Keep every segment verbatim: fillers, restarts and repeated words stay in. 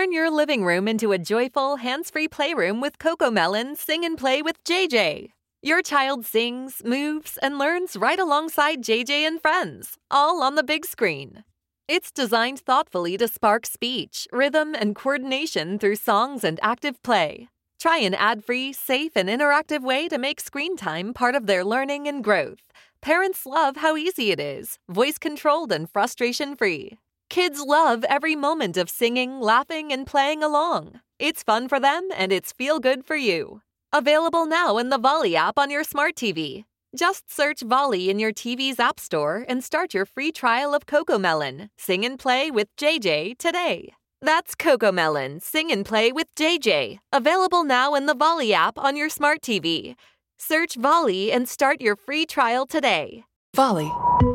Turn your living room into a joyful, hands-free playroom with CoComelon Sing and Play with J J. Your child sings, moves, and learns right alongside J J and friends, all on the big screen. It's designed thoughtfully to spark speech, rhythm, and coordination through songs and active play. Try an ad-free, safe, and interactive way to make screen time part of their learning and growth. Parents love how easy it is, voice-controlled and frustration-free. Kids love every moment of singing, laughing, and playing along. It's fun for them, and it's feel-good for you. Available now in the Volley app on your smart T V. Just search Volley in your T V's app store and start your free trial of CoComelon Sing and Play with J J today. That's CoComelon Sing and Play with J J. Available now in the Volley app on your smart T V. Search Volley and start your free trial today. Volley.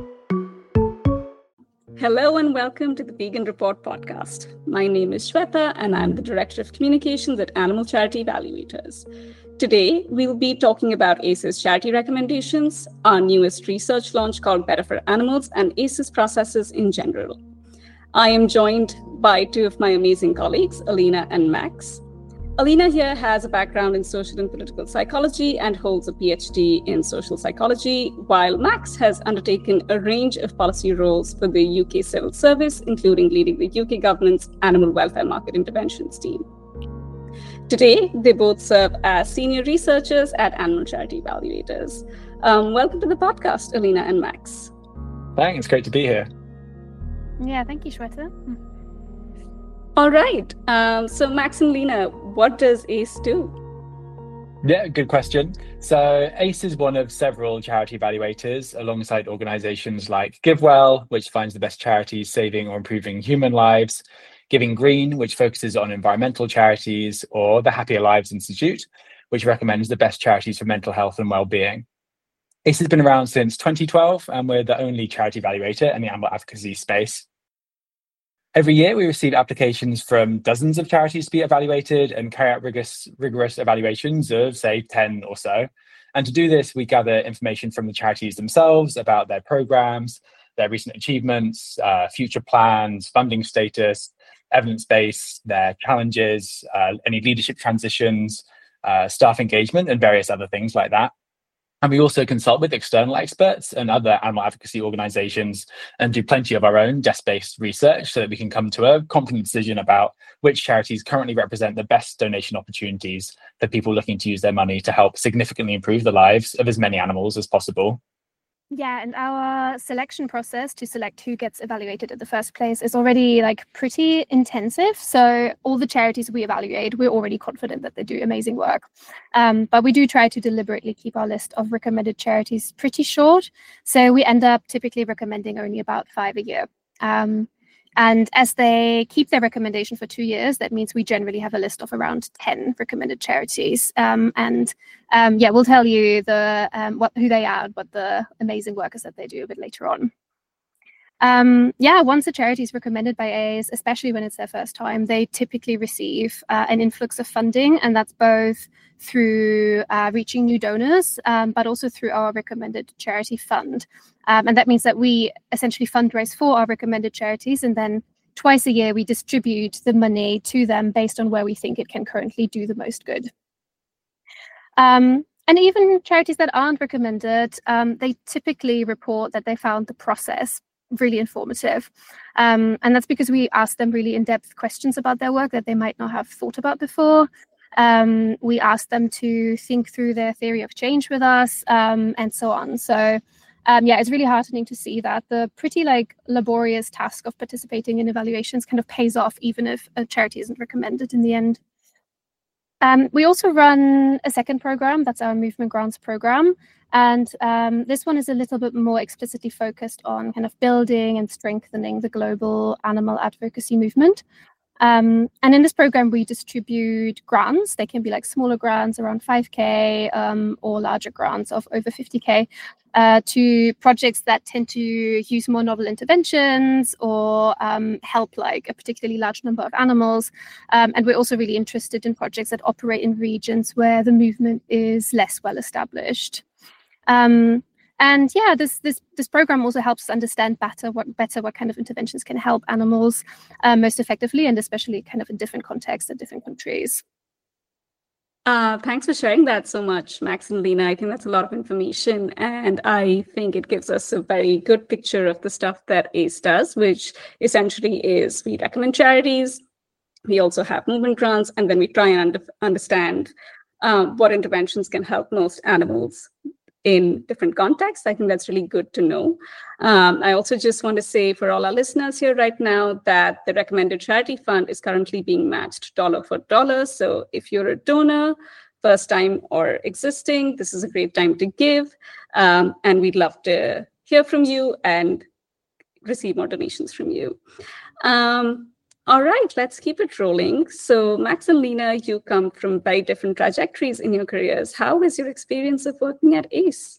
Hello and welcome to the Vegan Report podcast. My name is Shweta and I'm the Director of Communications at Animal Charity Evaluators. Today, we'll be talking about A C E's charity recommendations, our newest research launch called Better for Animals, and A C E's processes in general. I am joined by two of my amazing colleagues, Alina and Max. Alina here has a background in social and political psychology and holds a P H D in social psychology, while Max has undertaken a range of policy roles for the U K Civil Service, including leading the U K government's Animal Welfare Market Interventions team. Today, they both serve as senior researchers at Animal Charity Evaluators. Um, welcome to the podcast, Alina and Max. Thanks, it's great to be here. Yeah, thank you, Shweta. All right. Um, so, Max and Lena, what does A C E do? Yeah, good question. So A C E is one of several charity evaluators alongside organizations like GiveWell, which finds the best charities saving or improving human lives, Giving Green, which focuses on environmental charities, or the Happier Lives Institute, which recommends the best charities for mental health and well-being. A C E has been around since twenty twelve, and we're the only charity evaluator in the animal advocacy space. Every year, we receive applications from dozens of charities to be evaluated and carry out rigorous, rigorous evaluations of, say, ten or so. And to do this, we gather information from the charities themselves about their programs, their recent achievements, uh, future plans, funding status, evidence base, their challenges, uh, any leadership transitions, uh, staff engagement, and various other things like that. And we also consult with external experts and other animal advocacy organizations and do plenty of our own desk-based research so that we can come to a confident decision about which charities currently represent the best donation opportunities for people looking to use their money to help significantly improve the lives of as many animals as possible. Yeah, and our selection process to select who gets evaluated in the first place is already like pretty intensive. So all the charities we evaluate, we're already confident that they do amazing work. Um, but we do try to deliberately keep our list of recommended charities pretty short. So we end up typically recommending only about five a year. Um, And as they keep their recommendation for two years, that means we generally have a list of around ten recommended charities. Um, and um, yeah, we'll tell you the um, what who they are, what the amazing work is that they do a bit later on. Um, yeah, once a charity is recommended by A C E, especially when it's their first time, they typically receive uh, an influx of funding, and that's both through uh, reaching new donors, um, but also through our recommended charity fund. Um, and that means that we essentially fundraise for our recommended charities, and then twice a year we distribute the money to them based on where we think it can currently do the most good. Um, and even charities that aren't recommended, um, they typically report that they found the process really informative. Um, and that's because we ask them really in-depth questions about their work that they might not have thought about before. Um, we ask them to think through their theory of change with us, um, and so on. So um, yeah, it's really heartening to see that the pretty like laborious task of participating in evaluations kind of pays off, even if a charity isn't recommended in the end. Um, we also run a second program, that's our Movement Grants program. And um, this one is a little bit more explicitly focused on kind of building and strengthening the global animal advocacy movement. Um, and in this program, we distribute grants. They can be like smaller grants around five K um, or larger grants of over fifty K uh, to projects that tend to use more novel interventions or um, help like a particularly large number of animals. Um, and we're also really interested in projects that operate in regions where the movement is less well established. Um, And yeah, this this this program also helps us understand better what better what kind of interventions can help animals uh, most effectively, and especially kind of in different contexts and different countries. Uh, thanks for sharing that so much, Max and Lena. I think that's a lot of information, and I think it gives us a very good picture of the stuff that ACE does, which essentially is we recommend charities, we also have movement grants, and then we try and under, understand um, what interventions can help most animals in different contexts. I think that's really good to know. Um, I also just want to say for all our listeners here right now that the recommended charity fund is currently being matched dollar for dollar. So if you're a donor, first time or existing, this is a great time to give. Um, and we'd love to hear from you and receive more donations from you. Um, All right, let's keep it rolling. So Max and Lena, you come from very different trajectories in your careers. How is your experience of working at ACE?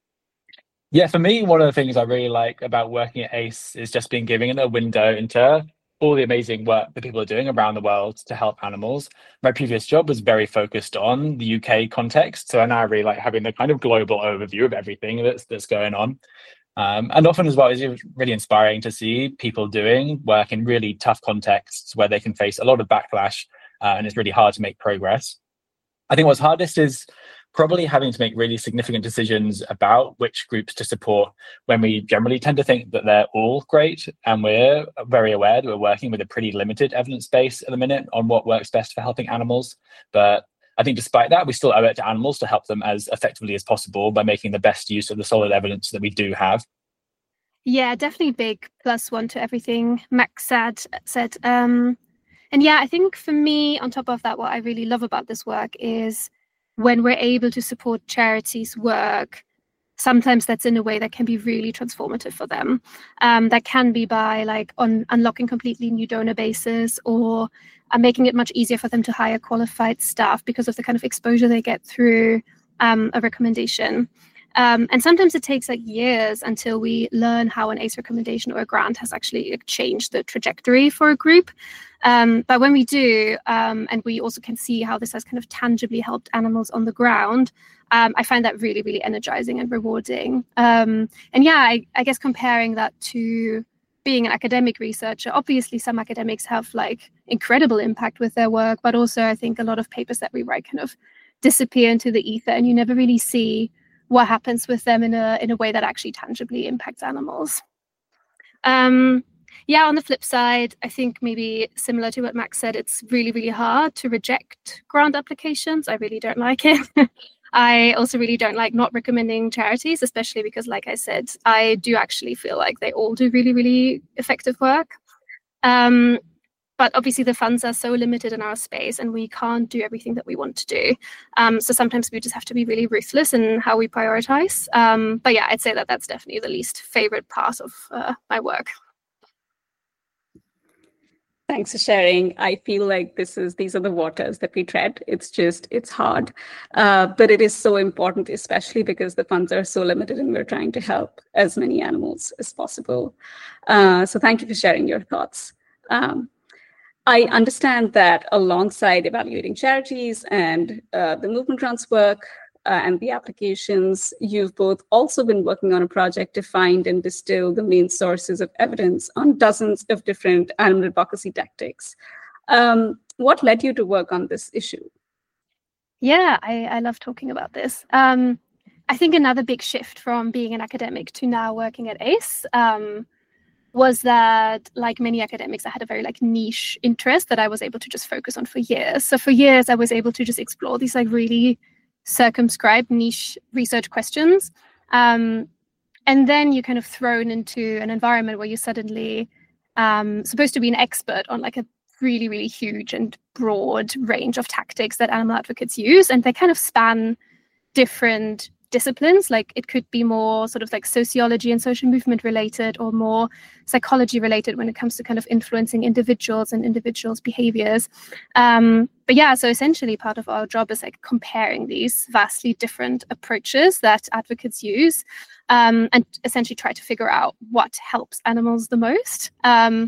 Yeah, for me, one of the things I really like about working at ACE is just being given a window into all the amazing work that people are doing around the world to help animals. My previous job was very focused on the U K context, so I now really like having the kind of global overview of everything that's that's going on. Um, and often as well, it's really inspiring to see people doing work in really tough contexts where they can face a lot of backlash uh, and it's really hard to make progress. I think what's hardest is probably having to make really significant decisions about which groups to support when we generally tend to think that they're all great, and we're very aware that we're working with a pretty limited evidence base at the minute on what works best for helping animals. But I think despite that, we still owe it to animals to help them as effectively as possible by making the best use of the solid evidence that we do have. Yeah, definitely big plus one to everything Max said. said. Um, and yeah, I think for me, on top of that, what I really love about this work is when we're able to support charities' work, sometimes that's in a way that can be really transformative for them. Um, that can be by like on unlocking completely new donor bases, or uh, making it much easier for them to hire qualified staff because of the kind of exposure they get through um, a recommendation. Um, and sometimes it takes like years until we learn how an ACE recommendation or a grant has actually changed the trajectory for a group. Um, but when we do, um, and we also can see how this has kind of tangibly helped animals on the ground, um, I find that really, really energizing and rewarding. Um, and yeah, I, I guess comparing that to being an academic researcher, obviously some academics have like incredible impact with their work, but also I think a lot of papers that we write kind of disappear into the ether, and you never really see what happens with them in a in a way that actually tangibly impacts animals. Um, yeah, on the flip side, I think maybe similar to what Max said, it's really, really hard to reject grant applications. I really don't like it. I also really don't like not recommending charities, especially because, like I said, I do actually feel like they all do really, really effective work. Um, But obviously the funds are so limited in our space and we can't do everything that we want to do. Um, so sometimes we just have to be really ruthless in how we prioritize. Um, but yeah, I'd say that that's definitely the least favorite part of uh, my work. Thanks for sharing. I feel like this is these are the waters that we tread. It's just, it's hard, uh, but it is so important, especially because the funds are so limited and we're trying to help as many animals as possible. Uh, so thank you for sharing your thoughts. Um, I understand that alongside evaluating charities and uh, the movement grants work uh, and the applications, you've both also been working on a project to find and distill the main sources of evidence on dozens of different animal advocacy tactics. Um, what led you to work on this issue? Yeah, I, I love talking about this. Um, I think another big shift from being an academic to now working at ACE um, was that, like many academics, I had a very like niche interest that I was able to just focus on for years. So for years, I was able to just explore these like really circumscribed niche research questions. Um, and then you're kind of thrown into an environment where you're suddenly um, supposed to be an expert on like a really, really huge and broad range of tactics that animal advocates use. And they kind of span different disciplines. Like it could be more sort of like sociology and social movement related, or more psychology related when it comes to kind of influencing individuals and individuals' behaviors. Um, but yeah, so essentially part of our job is like comparing these vastly different approaches that advocates use um, and essentially try to figure out what helps animals the most. Um,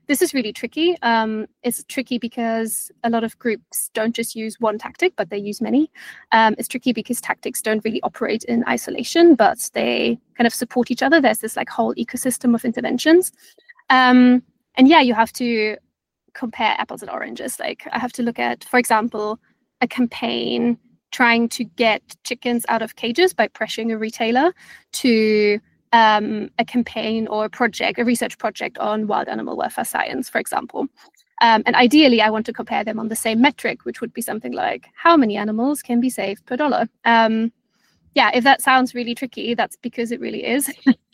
this is really tricky. Um, it's tricky because a lot of groups don't just use one tactic, but they use many. Um, it's tricky because tactics don't really operate in isolation, but they kind of support each other. There's this like whole ecosystem of interventions. Um, and yeah, you have to compare apples and oranges. Like I have to look at, for example, a campaign trying to get chickens out of cages by pressuring a retailer to um, a campaign or a project, a research project on wild animal welfare science, for example. Um, and ideally, I want to compare them on the same metric, which would be something like how many animals can be saved per dollar. Um, yeah, if that sounds really tricky, that's because it really is.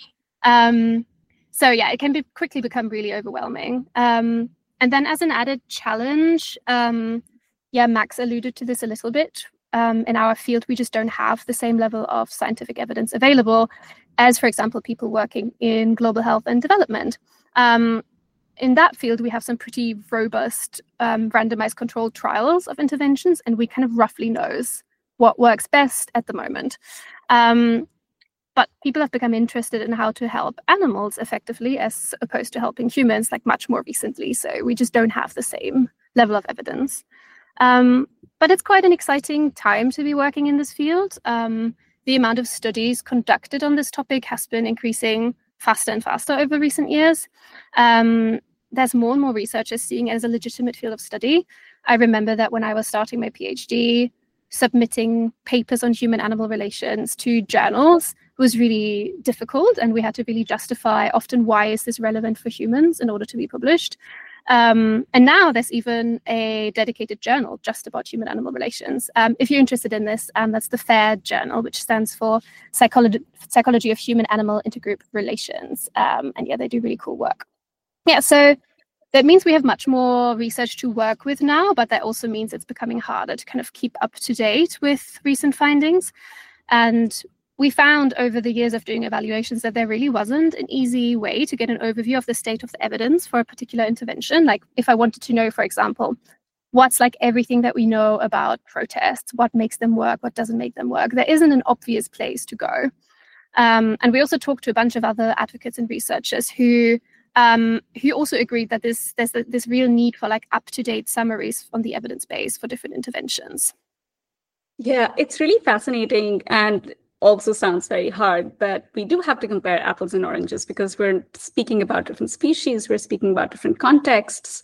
um, so yeah, it can be quickly become really overwhelming. Um, and then as an added challenge, um, yeah, Max alluded to this a little bit. Um, in our field, we just don't have the same level of scientific evidence available as, for example, people working in global health and development. Um, in that field, we have some pretty robust um, randomized controlled trials of interventions, and we kind of roughly knows what works best at the moment. Um, but people have become interested in how to help animals effectively as opposed to helping humans like much more recently. So we just don't have the same level of evidence. Um, but it's quite an exciting time to be working in this field. Um, the amount of studies conducted on this topic has been increasing faster and faster over recent years. Um, there's more and more researchers seeing it as a legitimate field of study. I remember that when I was starting my PhD, submitting papers on human-animal relations to journals was really difficult, and we had to really justify often why is this relevant for humans in order to be published. Um, and now there's even a dedicated journal just about human-animal relations. Um, if you're interested in this, um, that's the FAIR journal, which stands for Psychology, Psychology of Human-Animal Intergroup Relations. Um, and yeah, they do really cool work. Yeah, so that means we have much more research to work with now, but that also means it's becoming harder to kind of keep up to date with recent findings. And we found over the years of doing evaluations that there really wasn't an easy way to get an overview of the state of the evidence for a particular intervention. Like if I wanted to know, for example, what's like everything that we know about protests, what makes them work, what doesn't make them work, there isn't an obvious place to go. Um, and we also talked to a bunch of other advocates and researchers who um, who also agreed that this, there's a, this real need for like up-to-date summaries on the evidence base for different interventions. Yeah, it's really fascinating and also sounds very hard, but we do have to compare apples and oranges because we're speaking about different species, we're speaking about different contexts,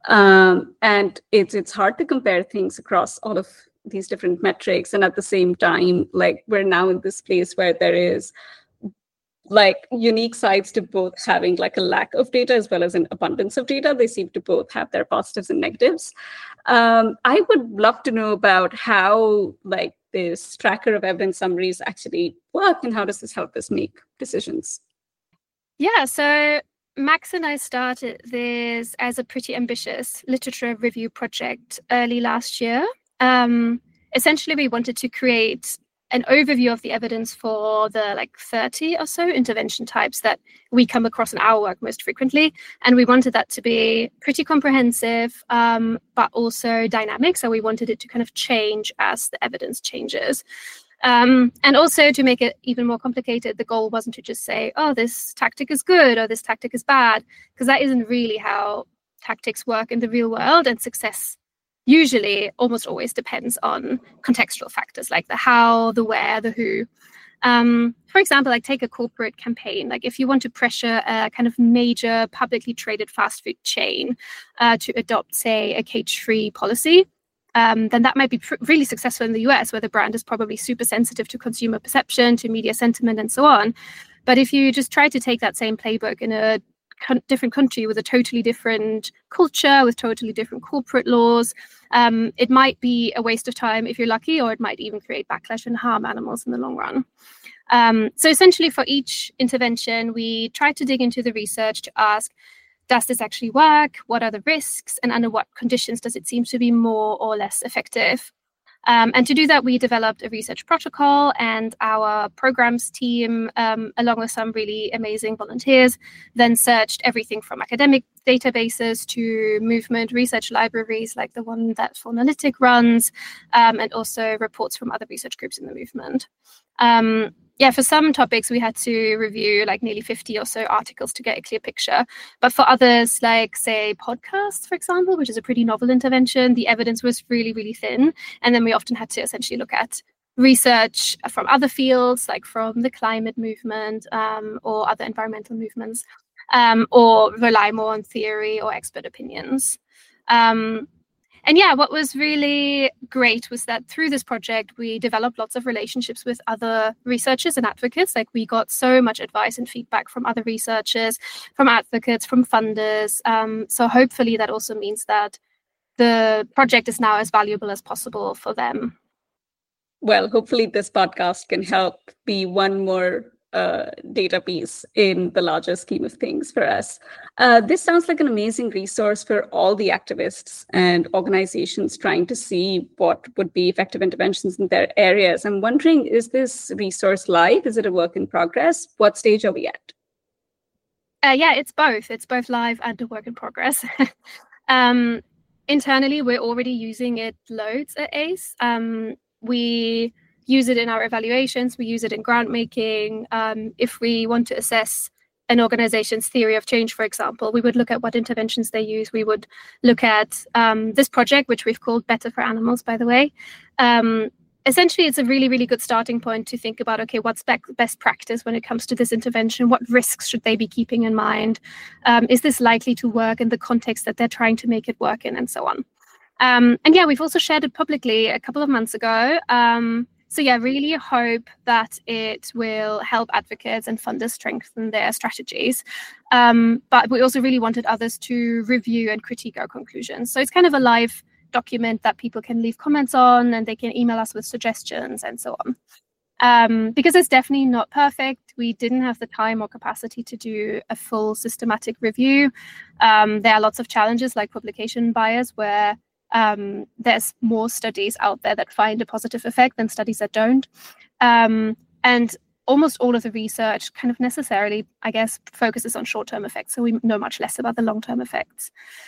um, and it's it's hard to compare things across all of these different metrics. And at the same time, like we're now in this place where there is like unique sides to both having like a lack of data as well as an abundance of data. They seem to both have their positives and negatives. Um, I would love to know about how like this tracker of evidence summaries actually work and how does this help us make decisions? Yeah, so Max and I started this as a pretty ambitious literature review project early last year. Um, essentially, we wanted to create an overview of the evidence for the like thirty or so intervention types that we come across in our work most frequently. And we wanted that to be pretty comprehensive, um, but also dynamic. So we wanted it to kind of change as the evidence changes. Um, and also to make it even more complicated, the goal wasn't to just say, oh, this tactic is good or this tactic is bad, because that isn't really how tactics work in the real world, and success usually almost always depends on contextual factors like the how, the where, the who. Um, for example, like take a corporate campaign. Like if you want to pressure a kind of major publicly traded fast food chain uh, to adopt, say, a cage-free policy, um, then that might be pr- really successful in the U S, where the brand is probably super sensitive to consumer perception, to media sentiment, and so on. But if you just try to take that same playbook in a different country with a totally different culture, with totally different corporate laws, um, it might be a waste of time if you're lucky, or it might even create backlash and harm animals in the long run. Um, so essentially for each intervention, we try to dig into the research to ask, does this actually work? What are the risks? And under what conditions does it seem to be more or less effective? Um, and to do that, we developed a research protocol, and our programs team, um, along with some really amazing volunteers, then searched everything from academic databases to movement research libraries like the one that Faunalytic runs, um, and also reports from other research groups in the movement. Um, yeah, for some topics, we had to review like nearly fifty or so articles to get a clear picture. But for others, like say podcasts, for example, which is a pretty novel intervention, the evidence was really, really thin. And then we often had to essentially look at research from other fields, like from the climate movement um, or other environmental movements, um, or rely more on theory or expert opinions. Um, and yeah, what was really great was that through this project, we developed lots of relationships with other researchers and advocates. Like we got so much advice and feedback from other researchers, from advocates, from funders. Um, so hopefully that also means that the project is now as valuable as possible for them. Well, hopefully this podcast can help be one more uh, data piece in the larger scheme of things for us. Uh, this sounds like an amazing resource for all the activists and organizations trying to see what would be effective interventions in their areas. I'm wondering, is this resource live? Is it a work in progress? What stage are we at? Uh, yeah, it's both. It's both live and a work in progress. um, internally, we're already using it loads at ACE. Um, We use it in our evaluations. We use it in grant making. Um, if we want to assess an organization's theory of change, for example, we would look at what interventions they use. We would look at um, this project, which we've called Better for Animals, by the way. Um, essentially, it's a really, really good starting point to think about, okay, what's be- best practice when it comes to this intervention? What risks should they be keeping in mind? Um, is this likely to work in the context that they're trying to make it work in, and so on? Um, and yeah, we've also shared it publicly a couple of months ago. Um, so yeah, really hope that it will help advocates and funders strengthen their strategies. Um, but we also really wanted others to review and critique our conclusions. So it's kind of a live document that people can leave comments on, and they can email us with suggestions and so on. Um, because it's definitely not perfect. We didn't have the time or capacity to do a full systematic review. Um, there are lots of challenges like publication bias, where Um, there's more studies out there that find a positive effect than studies that don't. Um, and almost all of the research kind of necessarily, I guess, focuses on short-term effects. So we know much less about the long-term effects.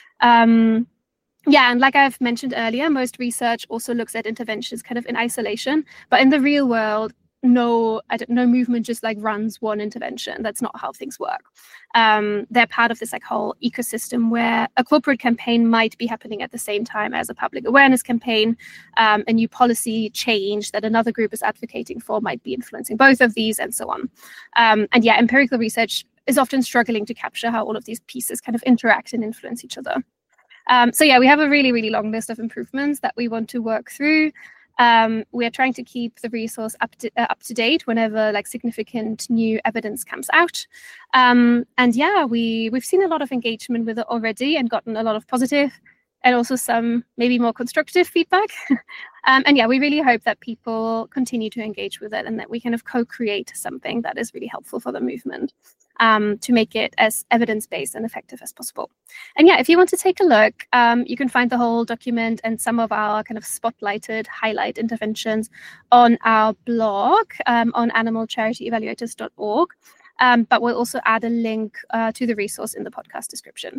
Um, yeah, and like I've mentioned earlier, most research also looks at interventions kind of in isolation. But in the real world, no, I don't, no movement just like runs one intervention. That's not how things work. Um, they're part of this like whole ecosystem where a corporate campaign might be happening at the same time as a public awareness campaign. Um, a new policy change that another group is advocating for might be influencing both of these, and so on. Um, and yeah, empirical research is often struggling to capture how all of these pieces kind of interact and influence each other. Um, so yeah, we have a really, really long list of improvements that we want to work through. Um, we are trying to keep the resource up to, uh, up to date whenever like significant new evidence comes out. Um, and yeah, we, we've seen a lot of engagement with it already and gotten a lot of positive and also some maybe more constructive feedback. um, and yeah, we really hope that people continue to engage with it and that we kind of co-create something that is really helpful for the movement. Um, to make it as evidence-based and effective as possible. And yeah, if you want to take a look, um, you can find the whole document and some of our kind of spotlighted highlight interventions on our blog um, on animal charity evaluators dot org. Um, but we'll also add a link uh, to the resource in the podcast description.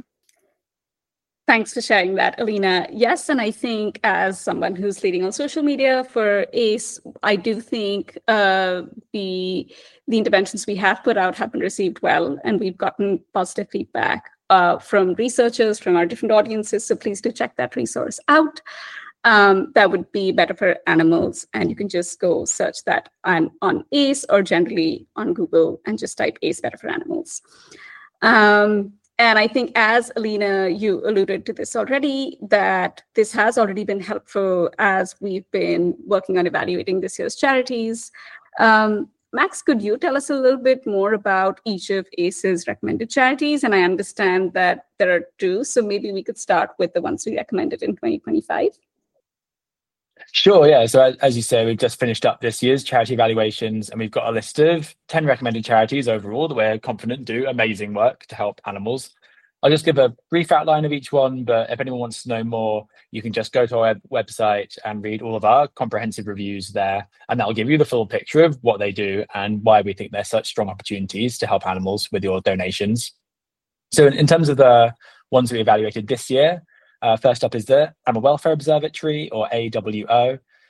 Thanks for sharing that, Alina. Yes, and I think as someone who's leading on social media for ACE, I do think uh, the the interventions we have put out have been received well, and we've gotten positive feedback uh, from researchers, from our different audiences. So please do check that resource out. Um, that would be Better for Animals, and you can just go search that on, on ACE or generally on Google and just type ACE Better for Animals. Um, And I think, as Alina, you alluded to this already, that this has already been helpful as we've been working on evaluating this year's charities. Um, Max, could you tell us a little bit more about each of ACE's recommended charities? And I understand that there are two, so maybe we could start with the ones we recommended in twenty twenty-five. Sure, yeah. So as you say, we've just finished up this year's charity evaluations, and we've got a list of ten recommended charities overall that we're confident do amazing work to help animals. I'll just give a brief outline of each one, but if anyone wants to know more, you can just go to our website and read all of our comprehensive reviews there, and that'll give you the full picture of what they do and why we think they're such strong opportunities to help animals with your donations. So in, in terms of the ones we evaluated this year, Uh, first up is the Animal Welfare Observatory, or A W O.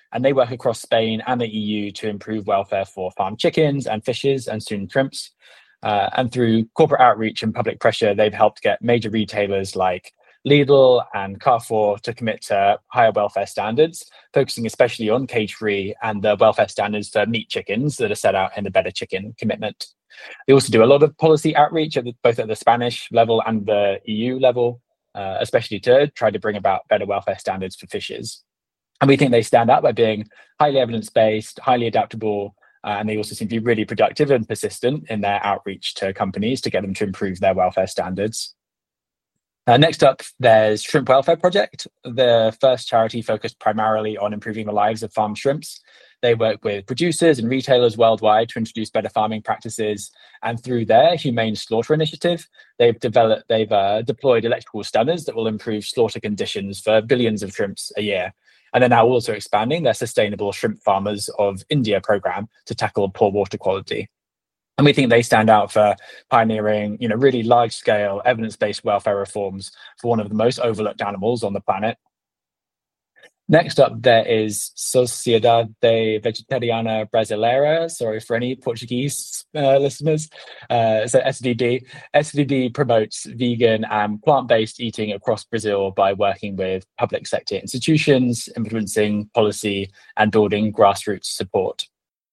and they work across Spain and the E U to improve welfare for farmed chickens and fishes and soon shrimps. Uh, and through corporate outreach and public pressure, they've helped get major retailers like Lidl and Carrefour to commit to higher welfare standards, focusing especially on cage-free and the welfare standards for meat chickens that are set out in the Better Chicken commitment. They also do a lot of policy outreach at the, both at the Spanish level and the E U level, uh, especially to try to bring about better welfare standards for fishes. And we think they stand out by being highly evidence-based, highly adaptable, uh, and they also seem to be really productive and persistent in their outreach to companies to get them to improve their welfare standards. Uh, next up, there's Shrimp Welfare Project, the first charity focused primarily on improving the lives of farmed shrimps. They work with producers and retailers worldwide to introduce better farming practices. And through their Humane Slaughter Initiative, they've developed, they've uh, deployed electrical stunners that will improve slaughter conditions for billions of shrimps a year. And they're now also expanding their Sustainable Shrimp Farmers of India program to tackle poor water quality. And we think they stand out for pioneering, you know, really large-scale evidence-based welfare reforms for one of the most overlooked animals on the planet. Next up, there is Sociedade Vegetariana Brasileira. Sorry for any Portuguese uh, listeners. Uh, so S V D. S V D promotes vegan and plant-based eating across Brazil by working with public sector institutions, influencing policy, and building grassroots support.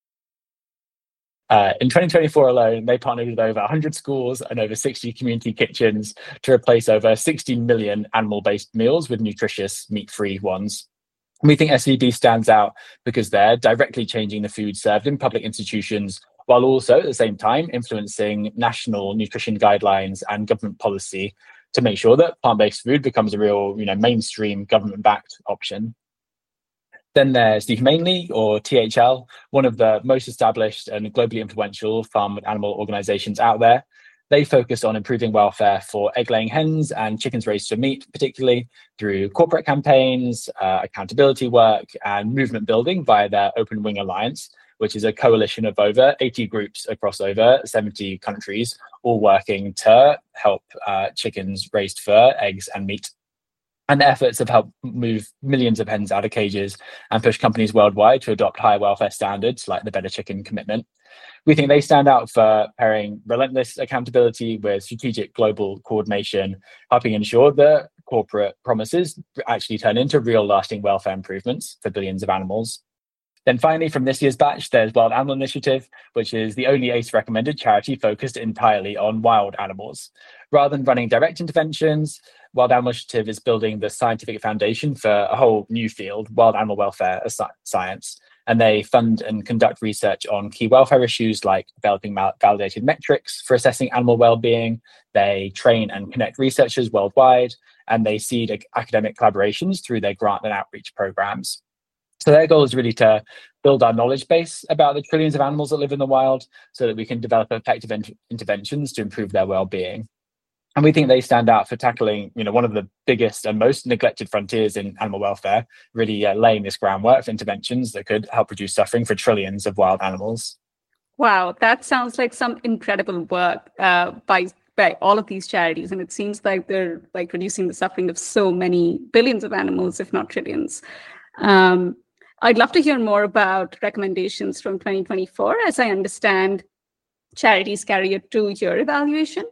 Uh, in twenty twenty-four alone, they partnered with over one hundred schools and over sixty community kitchens to replace over sixty million animal-based meals with nutritious, meat-free ones. We think S V D stands out because they're directly changing the food served in public institutions, while also at the same time influencing national nutrition guidelines and government policy to make sure that plant-based food becomes a real, you know, mainstream government-backed option. Then there's the Humane League, or T H L, one of the most established and globally influential farm and animal organizations out there. They focus on improving welfare for egg-laying hens and chickens raised for meat, particularly through corporate campaigns, uh, accountability work, and movement building via their Open Wing Alliance, which is a coalition of over eighty groups across over seventy countries, all working to help uh, chickens raised for eggs and meat. And the efforts have helped move millions of hens out of cages and push companies worldwide to adopt higher welfare standards like the Better Chicken commitment. We think they stand out for pairing relentless accountability with strategic global coordination, helping ensure that corporate promises actually turn into real lasting welfare improvements for billions of animals. Then finally, from this year's batch, there's Wild Animal Initiative, which is the only A C E recommended charity focused entirely on wild animals. Rather than running direct interventions, Wild Animal Initiative is building the scientific foundation for a whole new field, wild animal welfare as science. And they fund and conduct research on key welfare issues like developing validated metrics for assessing animal well-being. They train and connect researchers worldwide, and they seed academic collaborations through their grant and outreach programs. So their goal is really to build our knowledge base about the trillions of animals that live in the wild so that we can develop effective in- interventions to improve their well-being. And we think they stand out for tackling, you know, one of the biggest and most neglected frontiers in animal welfare, really uh, laying this groundwork for interventions that could help reduce suffering for trillions of wild animals. Wow, that sounds like some incredible work uh, by by all of these charities, and it seems like they're like reducing the suffering of so many billions of animals, if not trillions. Um, I'd love to hear more about recommendations from twenty twenty-four. As I understand, charities carry a two-year evaluation.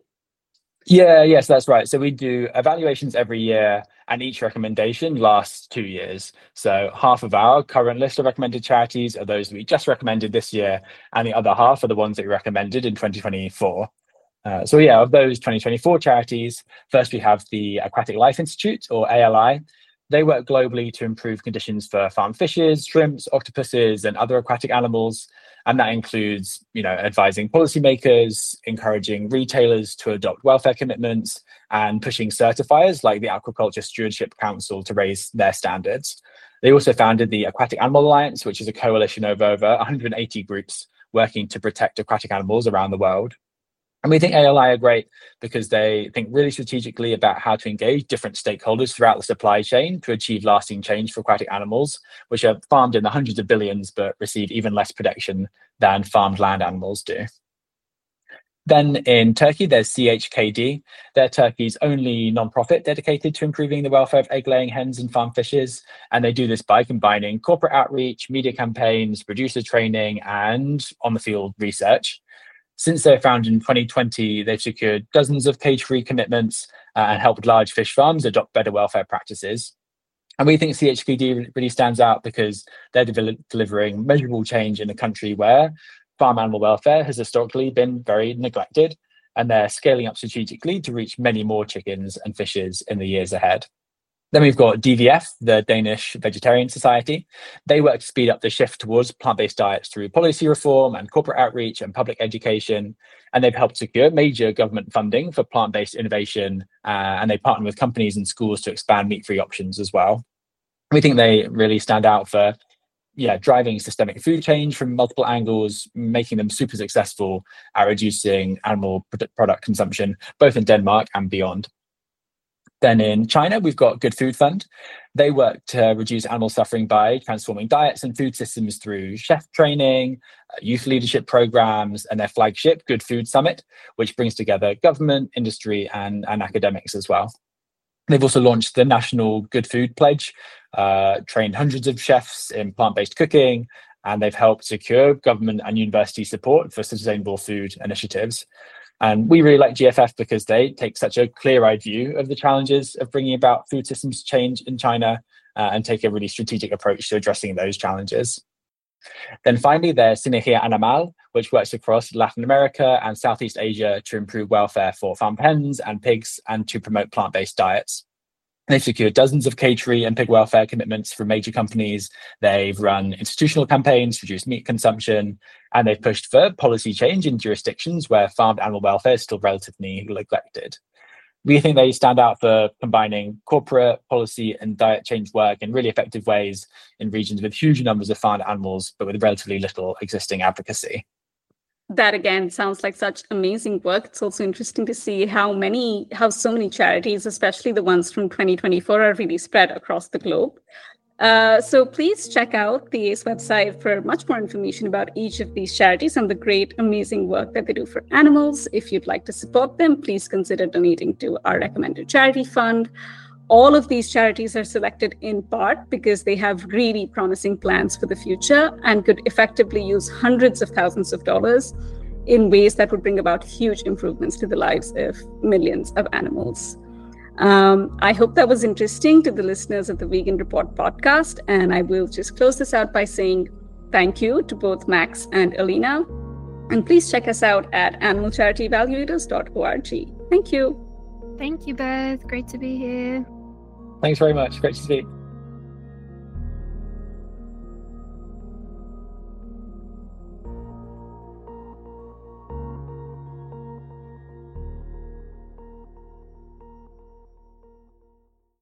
Yeah, yes, that's right. So we do evaluations every year, and each recommendation lasts two years. So half of our current list of recommended charities are those that we just recommended this year, and the other half are the ones that we recommended in twenty twenty-four. Uh, so yeah, of those twenty twenty-four charities, first we have the Aquatic Life Institute, or A L I. They work globally to improve conditions for farmed fishes, shrimps, octopuses, and other aquatic animals. And that includes, you know, advising policymakers, encouraging retailers to adopt welfare commitments, and pushing certifiers like the Aquaculture Stewardship Council to raise their standards. They also founded the Aquatic Animal Alliance, which is a coalition of over one hundred eighty groups working to protect aquatic animals around the world. And we think A L I are great because they think really strategically about how to engage different stakeholders throughout the supply chain to achieve lasting change for aquatic animals, which are farmed in the hundreds of billions but receive even less protection than farmed land animals do. Then in Turkey, there's C H K D. They're Turkey's only non-profit dedicated to improving the welfare of egg-laying hens and farm fishes. And they do this by combining corporate outreach, media campaigns, producer training, and on-the-field research. Since they were founded in twenty twenty, they've secured dozens of cage-free commitments uh, and helped large fish farms adopt better welfare practices. And we think C H K D really stands out because they're de- delivering measurable change in a country where farm animal welfare has historically been very neglected, and they're scaling up strategically to reach many more chickens and fishes in the years ahead. Then we've got D V F, the Danish Vegetarian Society. They work to speed up the shift towards plant-based diets through policy reform and corporate outreach and public education. And they've helped secure major government funding for plant-based innovation. Uh, and they partner with companies and schools to expand meat-free options as well. We think they really stand out for yeah, driving systemic food change from multiple angles, making them super successful at reducing animal product consumption, both in Denmark and beyond. Then in China, we've got Good Food Fund. They work to reduce animal suffering by transforming diets and food systems through chef training, uh, youth leadership programs, and their flagship Good Food Summit, which brings together government, industry, and, and academics as well. They've also launched the National Good Food Pledge, uh, trained hundreds of chefs in plant-based cooking, and they've helped secure government and university support for sustainable food initiatives. And we really like G F F because they take such a clear-eyed view of the challenges of bringing about food systems change in China uh, and take a really strategic approach to addressing those challenges. Then finally, there's Sinergia Animal, which works across Latin America and Southeast Asia to improve welfare for farm hens and pigs and to promote plant-based diets. They've secured dozens of cage-free and pig welfare commitments from major companies. They've run institutional campaigns to reduce meat consumption, and they've pushed for policy change in jurisdictions where farmed animal welfare is still relatively neglected. We think they stand out for combining corporate, policy, and diet change work in really effective ways in regions with huge numbers of farmed animals, but with relatively little existing advocacy. That again sounds like such amazing work. It's also interesting to see how many, how so many charities, especially the ones from twenty twenty-four, are really spread across the globe. Uh, so please check out the A C E website for much more information about each of these charities and the great, amazing work that they do for animals. If you'd like to support them, please consider donating to our recommended charity fund. All of these charities are selected in part because they have really promising plans for the future and could effectively use hundreds of thousands of dollars in ways that would bring about huge improvements to the lives of millions of animals. Um, I hope that was interesting to the listeners of the Vegan Report podcast, and I will just close this out by saying thank you to both Max and Alina, and please check us out at animal charity evaluators dot org. Thank you. Thank you both. Great to be here. Thanks very much. Great to speak.